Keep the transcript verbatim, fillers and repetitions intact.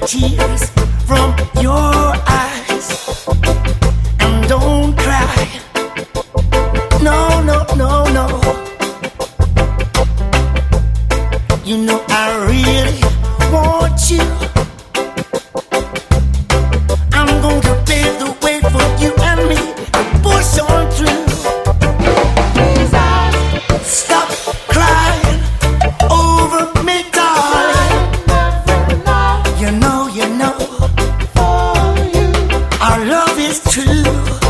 tears from your eyes. And don't cry. No, no, no, no. You know I really want you. I'm going to pave the way for you and me to push on through. Stop crying over me, darling. You know, you know, our love is true.